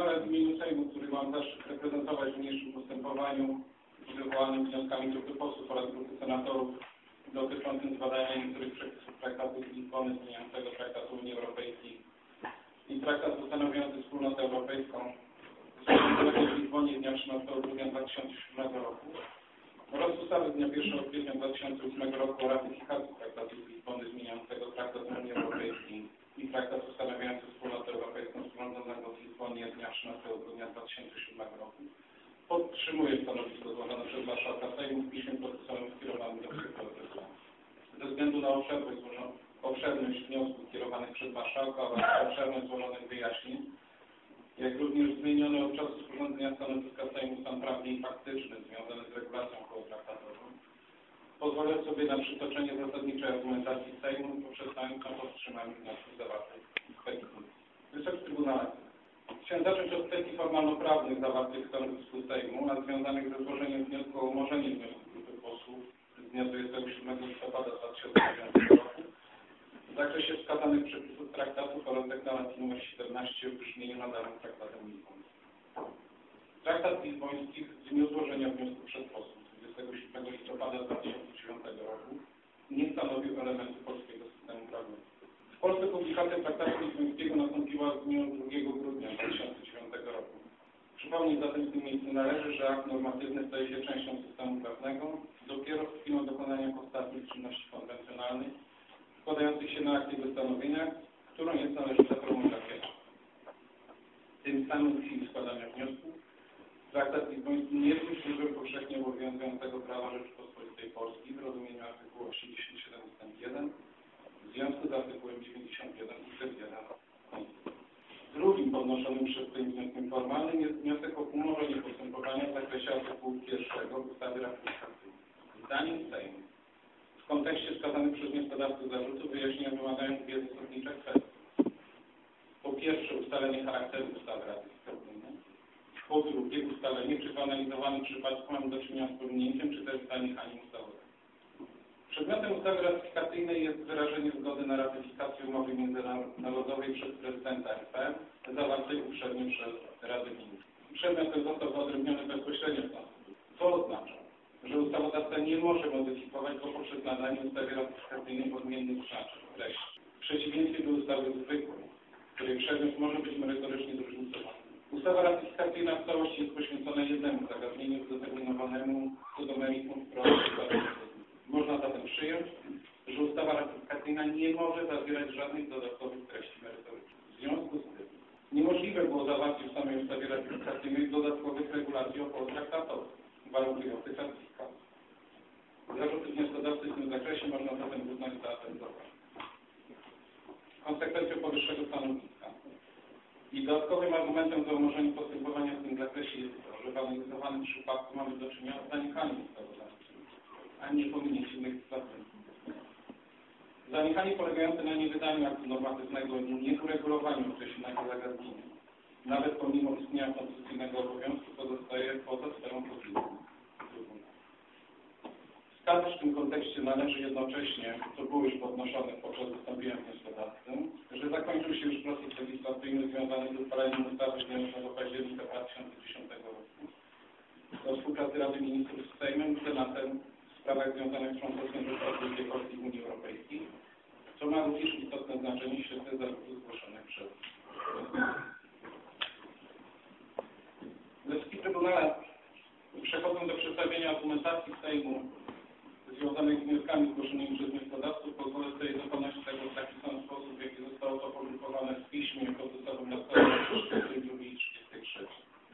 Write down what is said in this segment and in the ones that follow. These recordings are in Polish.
Trybunale w imieniu Sejmu, który mam zaszczyt reprezentować w niniejszym postępowaniu wywołanym wnioskami grupy posłów oraz grupy senatorów dotyczącym zbadania niektórych przepisów traktatu z Lizbony zmieniającego traktatu Unii Europejskiej i traktatu stanowiący Wspólnotę Europejską złożonego w Lizbonie dnia 13 grudnia 2007 roku oraz ustawy z dnia 1 kwietnia 2008 roku o ratyfikacji traktatu z Lizbony zmieniającego traktat Unii Europejskiej i traktatu stanowiący Wspólnotę Europejską sporządzonego w Lizbonie dnia 13 grudnia 2007 roku podtrzymuje stanowisko złożone przez marszałka Sejmu w piśmie procesowym skierowanym do prezydenta. Ze względu na obszerność wniosków kierowanych przez marszałka oraz obszerność złożonych wyjaśnień, jak również zmieniony od czasu sporządzenia stanowiska Sejmu stan prawny i faktyczny związany z regulacją kołotraktatową, pozwolę sobie na przytoczenie zasadniczej argumentacji Sejmu poprzestając na powstrzymaniu wniosków zawartych w peticji. Wysoki Trybunale, chciałem zacząć od kwestii formalno-prawnych zawartych w stanowisku Sejmu, a związanych ze złożeniem wniosku o umorzenie wniosku grupy posłów z dnia 27 listopada 2009 roku w zakresie wskazanych przepisów traktatów oraz deklaracji nr 17 w brzmieniu nadanym traktatem lizbońskim. Traktat lizboński w dniu złożenia wniosku przez posłów 27 listopada 2009 roku nie stanowił elementu polskiego systemu prawnego. W Polsce publikacja traktatu lizbońskiego nastąpiła w dniu 2 grudnia 2009 roku. Przypomnieć zatem w tym miejscu należy, że akt normatywny staje się częścią systemu prawnego dopiero w chwilą dokonania ostatnich czynności konwencjonalnych składających się na akt jego stanowienia, którą jest należyta promulgacja. Tym samym w chwili składania wniosków traktat lizboński nie służył powszechnie obowiązującego prawa Rzeczypospolitej Polskiej w rozumieniu artykułu 87 ust. 1 w związku z artykułem 91 ust. 1 Konstytucji. Drugim podnoszonym przez tym wnioskiem formalnym jest wniosek o umorzenie postępowania w zakresie artykułu 1 ustawy ratyfikacyjnej. Zdaniem Sejmu w kontekście wskazanych przez wnioskodawców zarzutów wyjaśnienia wymagają dwie zasadnicze kwestie. Po pierwsze, ustalenie charakteru ustawy ratyfikacyjnej. Po drugie, ustalenie, czy w analizowanym przypadku mamy do czynienia z pominięciem, czy też zaniechaniem ustawy. Przedmiotem ustawy ratyfikacyjnej jest wyrażenie zgody na ratyfikację umowy międzynarodowej przez prezydenta RP zawartej uprzednio przez Radę Ministrów. Przedmiot ten został wyodrębniony bezpośrednio w Konstytucji. To oznacza, że ustawodawca nie może modyfikować go poprzez nadanie ustawie ratyfikacyjnej odmiennych znaczeń, treści. W przeciwieństwie do ustawy zwykłej, której przedmiot może być merytorycznie zróżnicowany. Ustawa ratyfikacyjna w całości jest poświęcona jednemu zagadnieniu zdeterminowanemu co do meritum wprost. Można zatem przyjąć, że ustawa ratyfikacyjna nie może zawierać żadnych dodatkowych treści merytorycznych. W związku z tym niemożliwe było zawarcie w samej ustawie ratyfikacyjnej dodatkowych regulacji około traktatowych, warunkujących ratyfikację. Zarzuty wnioskodawcy w tym zakresie można zatem uznać za atentowane. Konsekwencją powyższego stanowiska i dodatkowym argumentem za umorzenie postępowania w tym zakresie jest to, że w analizowanym przypadku mamy do czynienia z zaniechaniem ustawodawcy, a nie pominięciem legislacyjnym. Zaniechanie polegające na niewydaniu aktu normatywnego i nieuregulowaniu określonego zagadnienia, nawet pomimo istnienia konstytucyjnego obowiązku, pozostaje poza sferą powinną. Wskazać w tym kontekście należy jednocześnie, co było już podnoszone podczas wystąpienia wnioskodawcy, że zakończył się już proces legislacyjny związany z uchwaleniem ustawy z dnia 8 października 2010 roku o współpracy Rady Ministrów z Sejmem i Senatem w sprawach związanych z członkostwem Rzeczypospolitej Polskiej w Unii Europejskiej, co ma również istotne znaczenie w świetle zarzutów zgłoszonych przez Wysoki Trybunale, przechodząc do przedstawienia argumentacji Sejmu związanych z wnioskami zgłoszonymi przez wnioskodawców, pozwolę sobie dokonać tego w taki sam sposób, w jaki zostało to opublikowane w piśmie procesowym na stronach 32 i 33.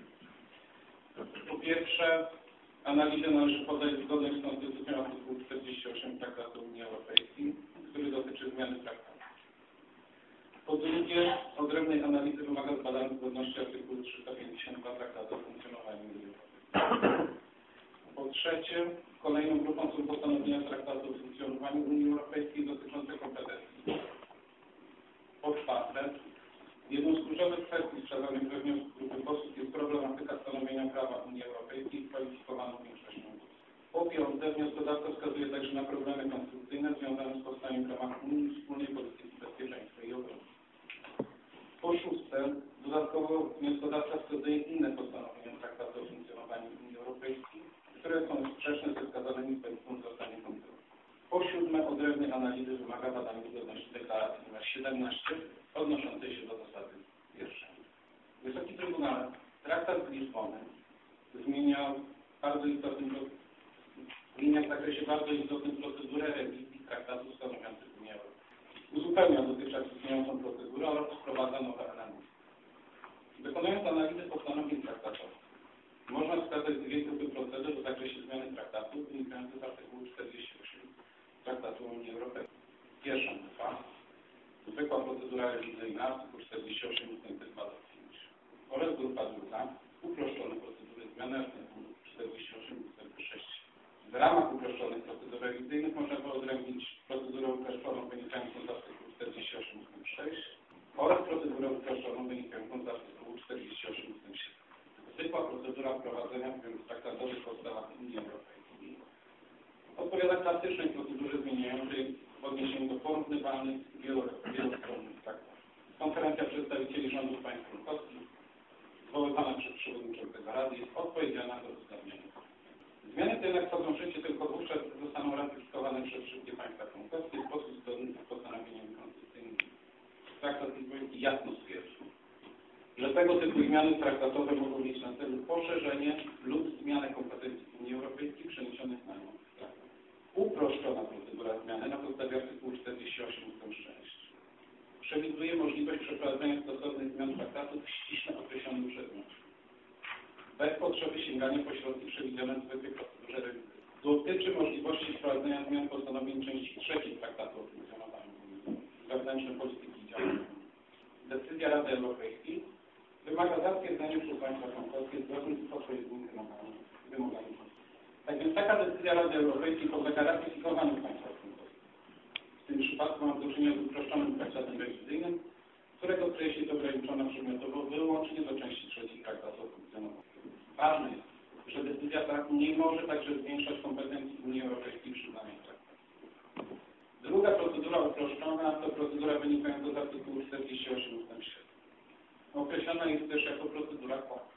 Po pierwsze, analizę należy podać zgodnie z Konstytucją artykułu 48 Traktatu Unii Europejskiej, który dotyczy zmiany traktatu. Po drugie, odrębnej analizy wymaga zbadania zgodności artykułu 352 Traktatu o funkcjonowaniu Unii Europejskiej. Po trzecie, kolejną grupą są postanowienia Traktatu o funkcjonowaniu Unii Europejskiej dotyczące kompetencji. Po czwarte, jedną z kluczowych kwestii wskazanych we wniosku grupy posłów jest problematyka stanowienia prawa Unii Europejskiej kwalifikowaną większością. Po piąte, wnioskodawca wskazuje także na problemy konstytucyjne związane z powstaniem w ramach Unii wspólnej polityki bezpieczeństwa i obrony. Po szóste, Dodatkowo wnioskodawca wskazuje inne postanowienia Traktatu o funkcjonowaniu Unii Europejskiej, które są sprzeczne ze wskazanymi w punkcie zostanie kontroli. Po siódme, odrębnej analizy wymaga badania zgodności deklaracji nr 17 odnoszącej się do zasady pierwszej. Wysoki Trybunale, Traktat z Lizbony zmienia w zakresie bardzo istotnym procedurę rewizji traktatu stanowiących Unię Europejską. Uzupełnia dotychczas istniejącą procedurę oraz wprowadza nowe elementy. Wykonując analizę postanowień traktatowych, można wskazać dwie grupy procedur w zakresie zmiany traktatu wynikających z artykułu 48 Traktatu Unii Europejskiej. Pierwsza grupa, zwykła procedura rewizyjna, artykuł 48 ust. 2 do 5. Oraz grupa druga, uproszczone procedury zmiany, artykuł 48 ust. 6. W ramach uproszczonych procedur rewizyjnych można wyodrębnić procedurę uproszczoną wynikającą z artykułu 48 ust. 6 oraz procedurę uproszczoną wynikającą z artykułu 48 ust. 7. Zwykła procedura wprowadzenia zmian traktatowych w podstawach Unii Europejskiej odpowiada klasycznej procedurze zmieniającej w odniesieniu do porównywalnych wielostronnych traktatów. Konferencja przedstawicieli rządów państw członkowskich zwoływana przez przewodniczącego Rady jest odpowiedzialna za uzgadnianie. Zmiany te jednak wchodzą w życie tylko wówczas, gdy zostaną ratyfikowane przez wszystkie państwa członkowskie w sposób zgodny z postanowieniami konstytucyjnymi. Traktat lizboński jasno stwierdza, że tego typu zmiany traktatowe mogą mieć na celu poszerzenie lub zmianę kompetencji Unii Europejskiej przeniesionych na nią traktat. Uproszczona procedura zmiany na podstawie artykułu 48 ust. 6 przewiduje możliwość przeprowadzenia stosownych zmian traktatu w ściśle określonym przedmiocie, bez potrzeby sięgania po środki przewidziane w zwykłej procedurze rewizyjnej. Dotyczy możliwości wprowadzenia zmian postanowień części trzeciej Traktatu o funkcjonowaniu Unii wewnętrznej polityki i działania. Decyzja Rady Europejskiej wymaga zatwierdzenia przez państwa członkowskie zgodnie z odpowiednimi wymogami. Tak więc taka decyzja Rady Europejskiej podlega ratyfikowaniu państwa członkowskich. W tym przypadku mamy do czynienia z uproszczonym traktatem rewizyjnym, którego treść jest ograniczona przedmiotowo wyłącznie do części trzeciej Traktatu o funkcjonowaniu. Ważne jest, że decyzja ta nie może także zwiększać kompetencji Unii Europejskiej przy zmianie traktatu. Druga procedura uproszczona to procedura wynikająca z artykułu 48 ust. 7. Określona jest też jako procedura płatna.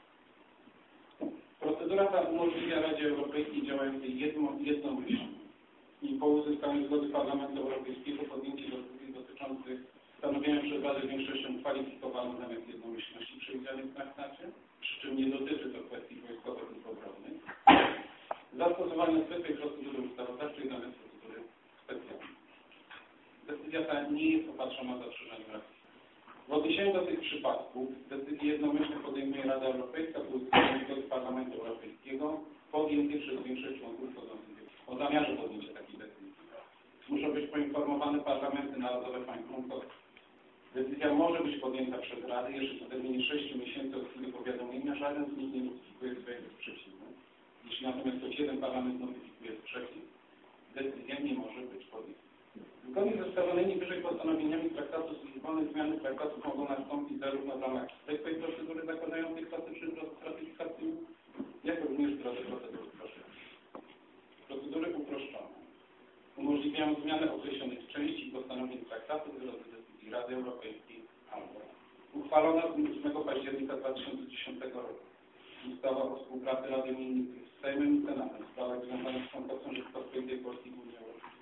Procedura ta umożliwia Radzie Europejskiej działającej jednomyślnie i po uzyskaniu zgody Parlamentu Europejskiego podjęcie decyzji dotyczących stanowienia przez Radę większością kwalifikowaną zamiast jednomyślności przewidzianych w traktacie, przy czym nie dotyczy to kwestii wojskowych lub obronnych, zastosowanie zwykłej procedury ustawodawczej zamiast procedury specjalnej. Decyzja ta nie jest opatrzona zastrzeżeniem racji. W odniesieniu do tych przypadków decyzje jednomyślnie podejmuje Rada Europejska po uzyskaniu zgody Parlamentu Europejskiego podjętej przez większość członków wchodzących o zamiarze podjęcia takiej decyzji. Muszą być poinformowane parlamenty narodowe państw członkowskich. Decyzja może być podjęta przez Radę jeszcze w terminie 6 miesięcy od chwili powiadomienia, żaden z nich nie notyfikuje swojego sprzeciwu. Jeśli natomiast choć jeden parlament notyfikuje sprzeciw, decyzja nie może być podjęta. Zgodnie ze wskazanymi wyżej postanowieniami Traktatu z Lizbony zmiany traktatów mogą nastąpić zarówno w ramach zwykłej procedury zakładającej klasyczny proces ratyfikacyjny, jak również w drodze procedury uproszczonej. Procedury uproszczone umożliwiają zmianę określonych części i postanowień traktatu w drodze decyzji Rady Europejskiej albo uchwalona 8 października 2010 roku ustawa o współpracy Rady Ministrów z Sejmem i Senatem w sprawach związanych z członkostwem Rzeczypospolitej Polskiej w Unii Europejskiej.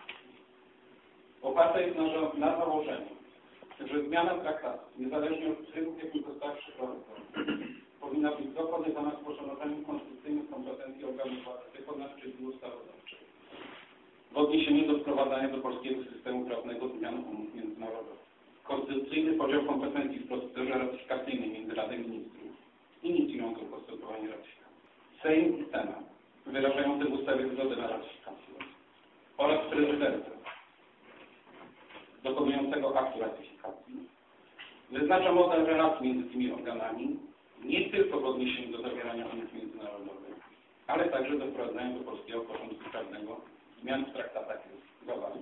Oparta jest na założeniu, że zmiana traktatu, niezależnie od trybu, w jakim została przeprowadzona, powinna być dokonywana z poszanowaniem konstytucyjnych kompetencji organów władzy wykonawczej i ustawodawczej w odniesieniu do wprowadzania do polskiego systemu prawnego zmian umów międzynarodowych. Konstytucyjny podział kompetencji w procedurze ratyfikacyjnej między Radą Ministrów inicjującą postępowanie ratyfikacji, Sejm i Senat wyrażający w ustawie zgodę na ratyfikację oraz prezydenta dokonującego aktu ratyfikacji wyznacza model relacji między tymi organami nie tylko w odniesieniu do zawierania umów międzynarodowych, ale także do wprowadzania do polskiego porządku prawnego zmian w traktatach zawartych.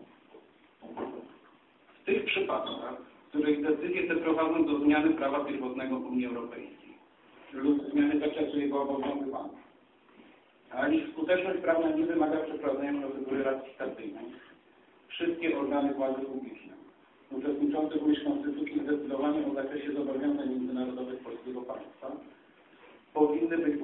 W tych przypadkach, w których decyzje te prowadzą do zmiany prawa pierwotnego Unii Europejskiej lub zmiany zakresu jego obowiązywania, a ich skuteczność prawna nie wymaga przeprowadzenia procedury ratyfikacyjnej, wszystkie organy władzy publicznej uczestniczące w myśl Konstytucji zdecydowanie o zakresie zobowiązań międzynarodowych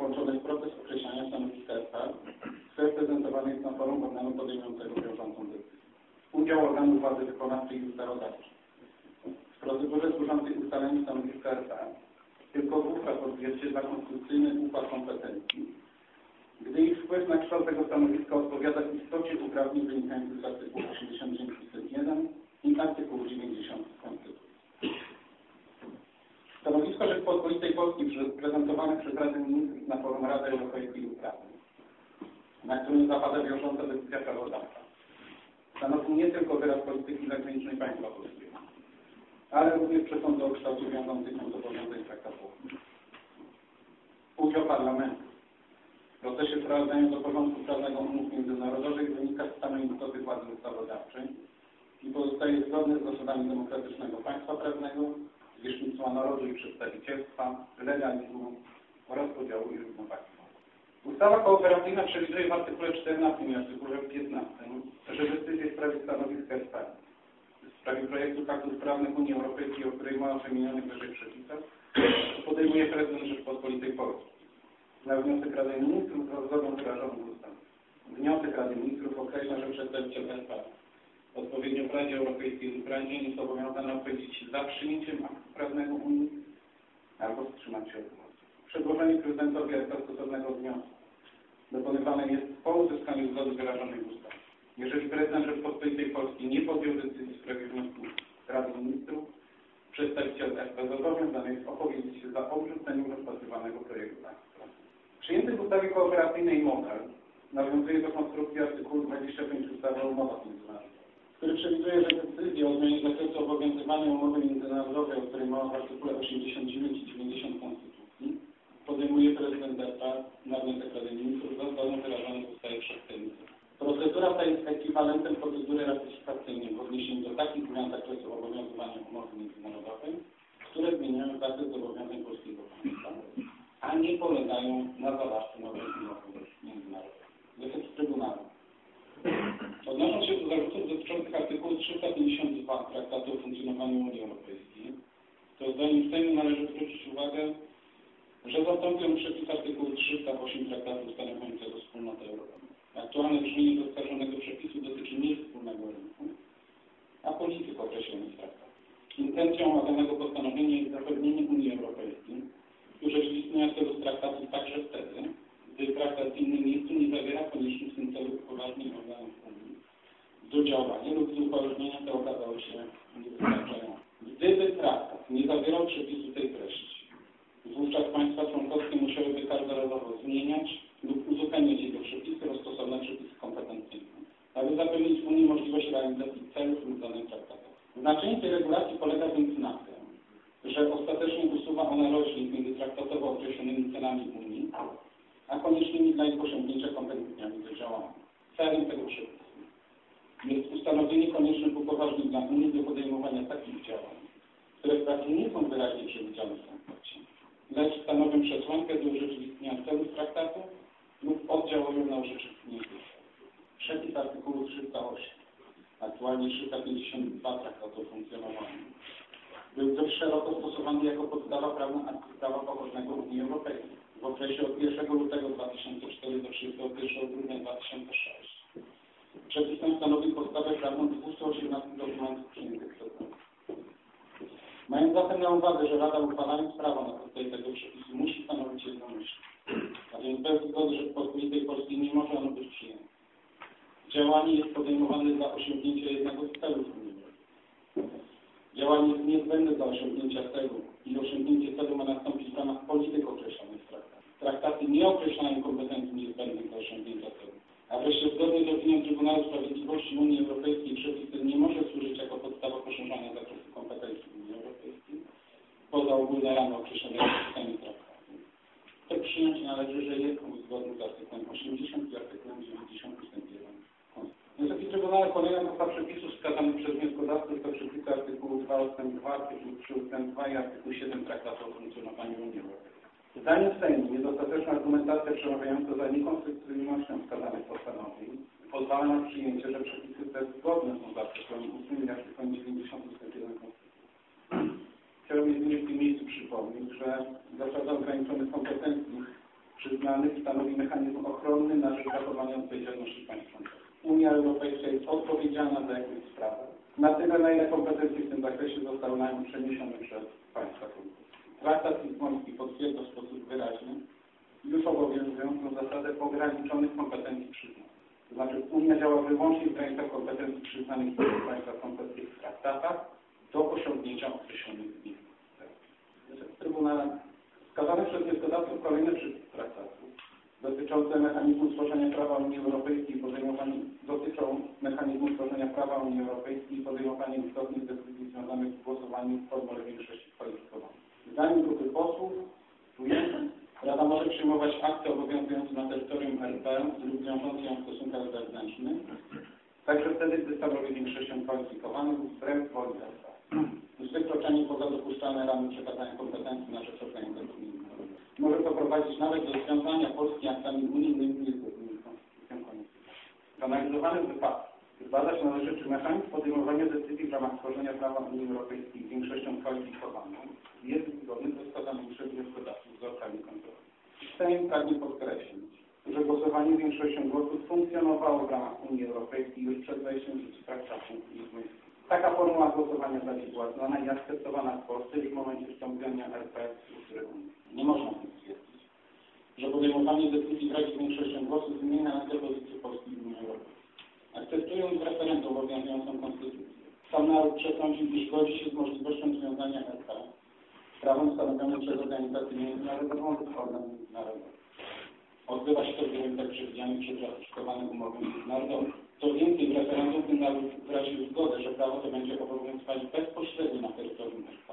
włączone w proces określania stanowiska RP reprezentowanych na forum organu podejmującego wiążącą decyzję. Udział organów władzy wykonawczej i ustawodawczej w procedurze służącej ustaleniu stanowiska RP tylko wówczas odzwierciedla konstytucyjny układ kompetencji, gdy ich wpływ na kształt tego stanowiska odpowiada istocie uprawnień wynikających z artykułu 89 ust. 1 i artykułu 90 Konstytucji. Stanowisko Rzeczypospolitej Polskiej prezentowane przez Radę Ministrów na forum Rady Europejskiej Uprawnień, na którym zapada wiążąca decyzja prawodawcza, stanowi nie tylko wyraz polityki zagranicznej państwa polskiego, ale również przesądy o kształcie wiążących się zobowiązań traktatowych. Udział Parlamentu w procesie wprowadzania do porządku prawnego umów międzynarodowych wynika z samej istoty władzy ustawodawczej i pozostaje zgodny z zasadami demokratycznego państwa prawnego, zwierzchnictwa narodu i przedstawicielstwa, legalizmu oraz podziału i równowagi. Ustawa kooperacyjna przewiduje w artykule 14 i artykule 15, że decyzje w sprawie stanowisk RP, w sprawie projektów aktów prawnych Unii Europejskiej, o której mowa w wymienionych wyżej przepisach, podejmuje prezydent Rzeczypospolitej Polskiej. Na wniosek Rady Ministrów z zgodą wyrażoną w ustawie. Wniosek Rady Ministrów określa, że przedstawiciel RP odpowiednio w Radzie Europejskiej lub Radzie jest zobowiązany opowiedzieć się za przyjęciem aktu prawnego Unii albo wstrzymać się od głosu. Przedłożenie prezydentowi RP stosownego wniosku dokonywane jest po uzyskaniu zgody wyrażonej w ustawie. Jeżeli prezydent Rzeczypospolitej Polskiej nie podjął decyzji w sprawie wniosku Rady Ministrów, przedstawiciel RP zobowiązany jest opowiedzieć się za odrzuceniem rozpatrywanego projektu aktu. Przyjęty w ustawie kooperacyjnej model nawiązuje do konstrukcji artykułu 25 ustawy o umowach międzynarodowych, który przewiduje, że decyzję o zmianie zakresu obowiązywania umowy międzynarodowej, o której mowa w artykule 89 i 90 Konstytucji, podejmuje prezydent RP na wniosek Rady Ministrów za zgodą wyrażoną w ustawie przez Sejm. Procedura ta jest ekwiwalentem procedury ratyfikacyjnej w odniesieniu do takich zmian zakresu obowiązywania umowy międzynarodowej, które zmieniają zakres zobowiązań polskiego państwa, a nie polegają na zawarciu nowej umowy międzynarodowej. Efekt Trybunału. Odnosząc się do zarzutów dotyczących artykułu 352 Traktatu o funkcjonowaniu Unii Europejskiej, to zdaniem Sejmu należy zwrócić uwagę, że zastąpią przepis artykułu 308 Traktatu ustanawiającego Wspólnotę Europejską. Aktualne brzmienie zaskarżonego przepisu dotyczy nie wspólnego rynku, a polityk określonych traktatów. Intencją omawianego postanowienia jest zapewnienie Unii Europejskiej urzeczywistnienia tego traktatu także wtedy, gdy traktat w innym miejscu nie zawiera koniecznych w tym celu upoważnień organów Unii do działania lub z upoważnienia te okazały się niewystarczające. Gdyby traktat nie zawierał przepisu tej treści, wówczas państwa członkowskie musiałyby każdorazowo zmieniać lub uzupełniać jego przepisy o stosowne przepisy kompetencyjne, aby zapewnić Unii możliwość realizacji celów lub danych traktatów. Znaczenie tej regulacji polega więc na tym, że ostatecznie usuwa ona rozdział między traktatowo określonymi celami Unii, a koniecznymi dla ich osiągnięcia kompetencjami do działania. Celem tego przepisu jest ustanowienie koniecznych upoważnień dla Unii do podejmowania takich działań, które wprawdzie nie są wyraźnie przewidziane w traktacie, lecz stanowią przesłankę do urzeczywistnienia celów traktatu lub oddziałują na urzeczywistnienie tych celów. Przepis artykułu 308, aktualnie 352 Traktatu o funkcjonowaniu, był dość szeroko stosowany jako podstawa prawna aktów prawa pochodnego Unii Europejskiej w okresie od 1 lutego 2004 do 31 grudnia 2006. Przepis ten stanowi podstawę prawną 218 dokumentów przyjętych przez Unię. Mając zatem na uwadze, że Rada uchwalając prawo na podstawie tego przepisu musi stanowić jednomyślnie, a więc bez zgody Rzeczypospolitej Polskiej nie może ono być przyjęte. Działanie jest podejmowane dla osiągnięcia jednego z celów Unii. Działanie jest niezbędne dla osiągnięcia celu i osiągnięcie celu ma nastąpić w ramach polityk określonych w traktacie. Traktaty nie określają kompetencji niezbędnych do osiągnięcia celu. A wreszcie zgodnie z opinią Trybunału Sprawiedliwości Unii Europejskiej przepis ten nie może służyć jako podstawa poszerzania zakresu kompetencji Unii Europejskiej poza ogólne ramy określone przepisami traktatu. To przyjąć należy, że jest on zgodny z artykułem 80 i artykułem 90 ust. 1. Wysoki Trybunał kolejna grupa przepisów wskazanych przez wnioskodawców to przepisy artykułu 2 ust. 2, artykuł 3 ust. 2 i artykuł 7 Traktatu o funkcjonowaniu Unii Europejskiej. Zdaniem Sejmu niedostateczna argumentacja przemawiająca za niekonstytucyjnością wskazanych postanowień pozwala na przyjęcie, że przepisy te zgodne są z artykułem 8 i artykułem 90 ust. 1 Konstytucji. Chciałbym jedynie w tym miejscu przypomnieć, że zasada ograniczonych kompetencji przyznanych stanowi mechanizm ochronny na rzecz zachowania odpowiedzialności państw członkowskich. Unia Europejska jest odpowiedzialna za jakąś sprawę. Na tyle, na ile kompetencje w tym zakresie zostały na nią przeniesione przez państwa członkowskie. Traktat lizboński potwierdza w sposób wyraźny już obowiązującą zasadę ograniczonych kompetencji przyznanych. To znaczy Unia działa wyłącznie w granicach kompetencji przyznanych przez państwa członkowskie w traktatach do osiągnięcia określonych z nich celów. W Trybunale wskazane przez wnioskodawców kolejne przepisy traktatu dotyczące mechanizmu tworzenia prawa Unii Europejskiej i podejmowania istotnych decyzji związanych z głosowaniem w formule większości kwalifikowanej. Zdaniem grupy posłów, Rada może przyjmować akty obowiązujące na terytorium RP lub wiążące ją w stosunkach wewnętrznych, także wtedy, gdy stanowi większością kwalifikowaną lub wbrew woli RP. Z wykroczeniem poza dopuszczalne ramy przekazania kompetencji na rzecz organizacji unijnych. Może to prowadzić nawet do związania Polski aktami unijnymi niezgodnymi z konstytucją komisji. W analizowanym wypadku zbadać należy, czy mechanizm podejmowania decyzji w ramach tworzenia prawa Unii Europejskiej większością kwalifikowaną jest zgodny ze wskazanymi przez wnioskodawców wzorcami kontroli. Sejm pragnie podkreślić, że głosowanie większością głosów funkcjonowało w ramach Unii Europejskiej już przed wejściem w życie traktatu lizbońskiego. Taka formuła głosowania zaś była znana i akceptowana w Polsce już w momencie wstąpienia RP w strukturę Unii. Nie można więc stwierdzić, że podejmowanie decyzji w Radzie większością głosów zmienia nagle pozycję Polski w Unii Europejskiej. Akceptując w referendum obowiązującą konstytucję, sam naród przesądził, iż godzi się z możliwością związania RP z prawem stanowionym przez organizację międzynarodową lub organ międzynarodowy. Odbywa się to w warunkach przewidzianych przez ratyfikowane umowy międzynarodowe. Co więcej, w referendum ten naród wyraził zgodę, że prawo to będzie obowiązywać bezpośrednio na terytorium RP,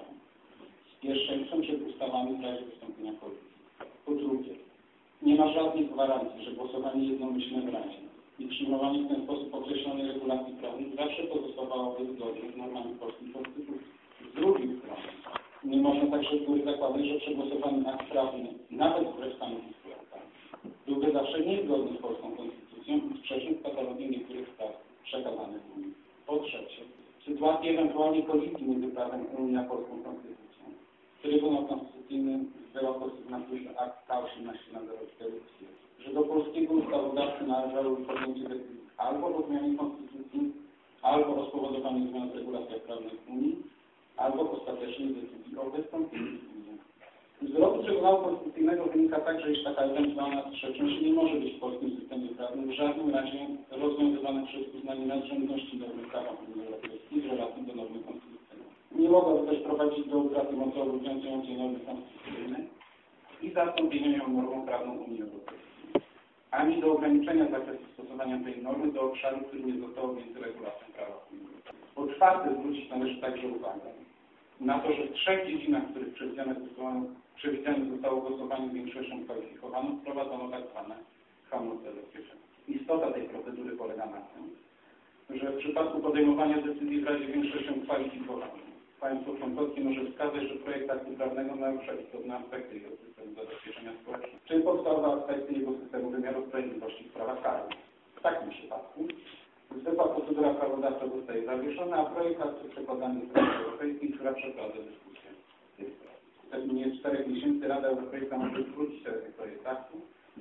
z pierwszeństwem przed ustawami w razie wystąpienia Polski. Po drugie, nie ma żadnych gwarancji, że głosowanie jednomyślne w Radzie i przyjmowanie w ten sposób określonej regulacji prawnej zawsze pozostawałoby zgodnie z normami polskiej konstytucji. Z drugiej strony, nie można także z góry zakładać, że przegłosowany akt prawny, nawet wbrew stanowisku RP, byłby zawsze niezgodny z polską konstytucją i sprzeczny z katalogiem niektórych spraw przekazanych w Unii. Po trzecie, w sytuacji ewentualnie kolizji między prawem Unii a polską konstytucją, Trybunał Konstytucyjny w wyroku sygnatuje akt K18/04, że do polskiego ustawodawcy należało podjęcie decyzji albo o zmianie konstytucji, albo o spowodowaniu zmian w regulacjach prawnych Unii, albo ostatecznej decyzji o wystąpieniu z Unii. Z wyroku Trybunału Konstytucyjnego wynika także, iż taka ewentualna sprzeczność nie może być w polskim systemie prawnym w żadnym razie rozwiązywana przez uznanie nadrzędności normy prawa Unii Europejskiej w relacji do normy konstytucyjnej. Nie mogłaby też prowadzić do utraty mocy obowiązującej normy konstytucyjnej i zastąpienia ją normą prawną Unii Europejskiej, ani do ograniczenia zakresu stosowania tej normy do obszaru, który nie został objęty regulacją prawa Unii Europejskiej. Po czwarte, zwrócić należy także uwagę na to, że w trzech dziedzinach, w których przewidziane zostało głosowanie większością kwalifikowaną, wprowadzono tak zwane hamulce bezpieczeństwa. Istota tej procedury polega na tym, że w przypadku podejmowania decyzji w Radzie większością kwalifikowaną państwo członkowskie może wskazać, że projekt aktu prawnego narusza istotne aspekty jego systemu zabezpieczenia społecznego, czy podstawowe aspekty jego systemu wymiaru sprawiedliwości w sprawach karnych. W takim przypadku zwykła procedura prawodawcza zostaje zawieszona, a projekt aktu przekładany do Rady Europejskiej, która przeprowadza dyskusję w tej sprawie. W terminie 4 miesięcy Rada Europejska może zwrócić ten projekt aktu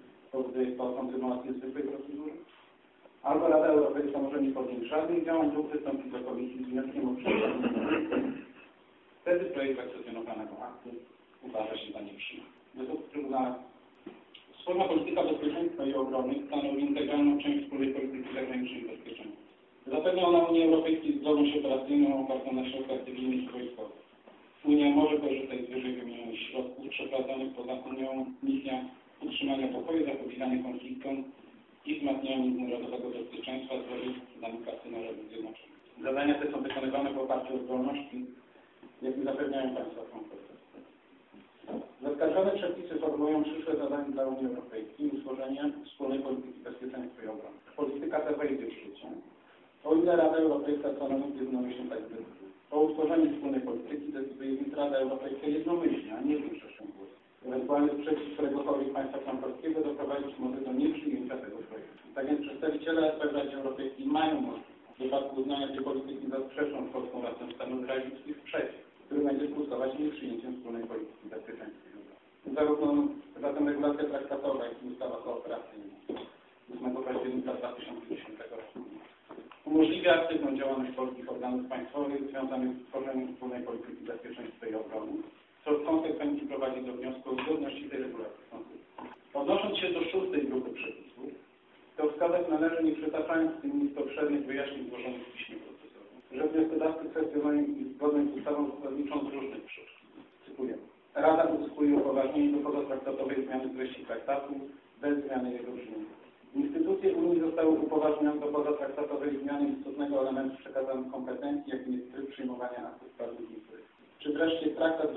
po kontynuacji zwykłej procedury, albo Rada Europejska może nie podjąć żadnych działań lub wystąpić do Komisji z wnioskiem o przyjęcie. Wtedy projekt zakwestionowanego aktu uważa się za nieprzyjemny. Według Trybunału wspólna polityka bezpieczeństwa i obrony stanowi integralną część wspólnej polityki zagranicznej i bezpieczeństwa. Zapewnia ona Unii Europejskiej zdolność operacyjną opartą na środkach cywilnych i wojskowych. Unia może korzystać z wyżej wymienionych środków przeprowadzonych poza Unią misjach utrzymania pokoju, zapobiegania konfliktom i wzmacniania międzynarodowego bezpieczeństwa zgodnie z zasadami Karty Narodów Zjednoczonych. Zadania te są wykonywane w oparciu o zdolności, jakie zapewniają państwa członkowskie. Zaskarżone przepisy formułują przyszłe zadania dla Unii Europejskiej i utworzenie wspólnej polityki bezpieczeństwa i obrony. Polityka ta wejdzie w życie, o ile Rada Europejska stanowi jednomyślnie tak decyduje. O utworzeniu wspólnej polityki decyduje więc Rada Europejska jednomyślnie, a nie większością głosów. Ewentualny sprzeciw któregokolwiek państwa członkowskiego doprowadzić może do nieprzyjęcia tego projektu. Tak więc przedstawiciele RP w Radzie Europejskiej mają możliwość w wypadku uznania tej polityki za sprzeczną z polską racją stanu wyrazić swój sprzeciw, który będzie skutkować nieprzyjęciem wspólnej polityki bezpieczeństwa. Zarówno Zatem regulacja traktatowa, jak i ustawa kooperacyjna 8 października 2010 roku umożliwia aktywną działalność polskich organów państwowych związanych z tworzeniem wspólnej polityki bezpieczeństwa i obrony, co w konsekwencji prowadzi do wniosku o zgodności tej regulacji z konstytucją. Odnosząc się do 6. grupy przepisów, to wskazać należy, nie przytaczając tym nisko obszernych wyjaśnień złożonych w piśmie procesowym, że wnioskodawcy kwestionują ich zgodność z ustawą zasadniczą z różnych przyczyn. Cytuję. Rada uzyskuje upoważnienie do pozatraktatowej zmiany treści traktatu bez zmiany jego brzmienia. Instytucje Unii zostały upoważnione do pozatraktatowej zmiany istotnego elementu przekazanych kompetencji, jakim jest tryb przyjmowania aktów prawnych i instytucji. Czy wreszcie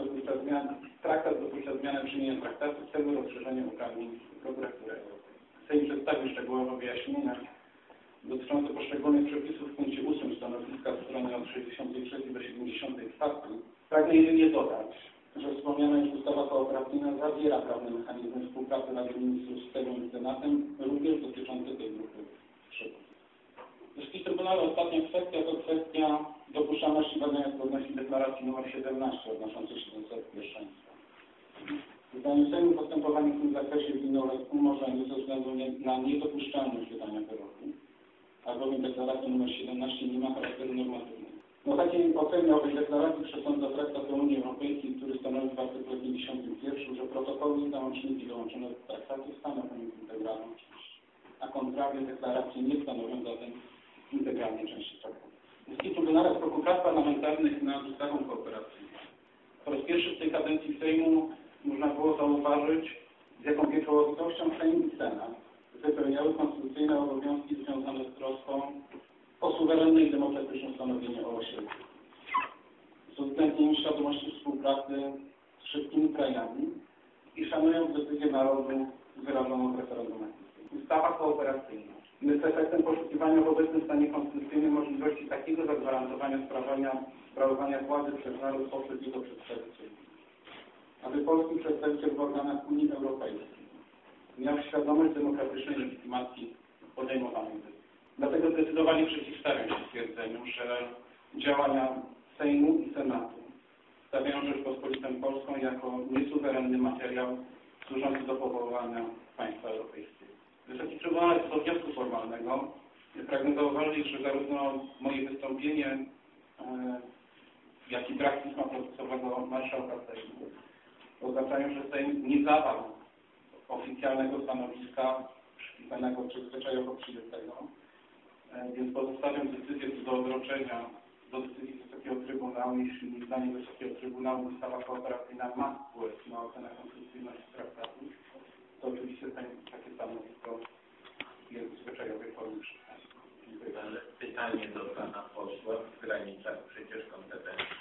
traktat dopuszcza zmianę brzmienia traktatu w celu rozszerzenia uprawnień Prokuratury Europejskiej. Sejm przedstawił szczegółowe wyjaśnienia dotyczące poszczególnych przepisów w punkcie 8 stanowiska strony od 63 do 74. Pragnę jedynie dodać, że wspomniana już ustawa kooperacyjna zawiera prawne mechanizmy współpracy Rady Ministrów z Sejmem i Senatem, również dotyczące tej grupy przepisów. Jeśli Trybunale ostatnia kwestia to kwestia dopuszczalności badania zgodności deklaracji nr 17 odnoszącej się do zasad pierwszeństwa. Zdaniem Sejmu postępowanie w tym zakresie winno umorzeniu ze względu na niedopuszczalność wydania wyroku, albowiem deklaracja nr 17 nie ma charakteru normatywnego. No takiej ocenie owej deklaracji przesądza Traktat o Unii Europejskiej, który stanowi w artykule 51, że protokoły i załączniki dołączone do traktatu stanowią integralną część, a kontrawie deklaracji nie stanowią zatem integralnej części traktatu. W Trybunale Spraw Praw Parlamentarnych nad ustawą kooperacyjną po raz pierwszy w tej kadencji Sejmu można było zauważyć, z jaką pieczołowitością Sejm i Senat wypełniały konstytucyjne obowiązki związane z troską o suwerenne i demokratyczne stanowienie o osiedlu, z uwzględnieniem świadomości współpracy z wszystkimi krajami i szanując decyzję narodu wyrażoną w referendum. Ustawa kooperacyjna jest efektem poszukiwania w obecnym stanie konstytucyjnym możliwości takiego zagwarantowania sprawowania władzy przez naród poprzez jego przedstawicieli, aby polski przedstawiciel w organach Unii Europejskiej miał świadomość demokratycznej legitymacji podejmowanych decyzji. Dlatego zdecydowanie przeciwstawiam się stwierdzeniu, że działania Sejmu i Senatu stawiają Rzeczpospolitą Polską jako niesuwerenny materiał służący do powoływania państwa europejskiego. Wysoki Trybunał co do wniosku formalnego pragnę zauważyć, że zarówno moje wystąpienie, jak i brak pisma procesowego marszałka Sejmu oznaczają, że Sejm nie zawarł oficjalnego stanowiska przypisanego czy zwyczajowo przyjętego, więc pozostawiam decyzję do odroczenia do decyzji Wysokiego Trybunału. Jeśli zdaniem Wysokiego Trybunału ustawa kooperacyjna ma wpływ na ocenę konstytucyjności traktatu, to oczywiście takie stanowisko jest w zwyczajowej formie przyjęte. Ale pytanie do pana posła w granicach przecież kompetencji